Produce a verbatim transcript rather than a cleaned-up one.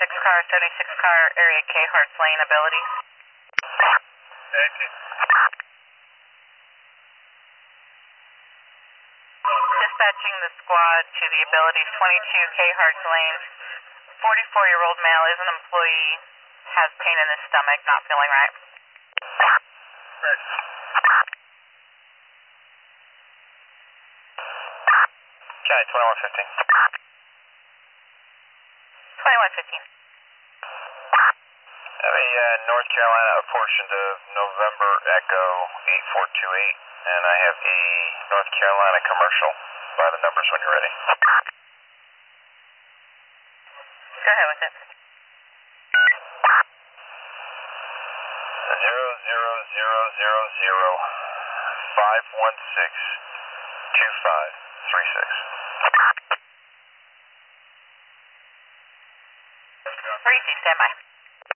seventy-six car, seventy-six car, area K, Hearts Lane, ability. eighteen. Dispatching the squad to the ability, twenty-two K, Hearts Lane. forty-four-year-old male is an employee, has pain in his stomach, not feeling right. Right. Okay, twenty-one fifteen. twenty-one fifteen. Have a uh, North Carolina apportioned of November Echo eight four two eight, and I have a North Carolina commercial by the numbers when you're ready. Go ahead with it. Zero zero zero zero zero five one six two five three six. Reese, stand by.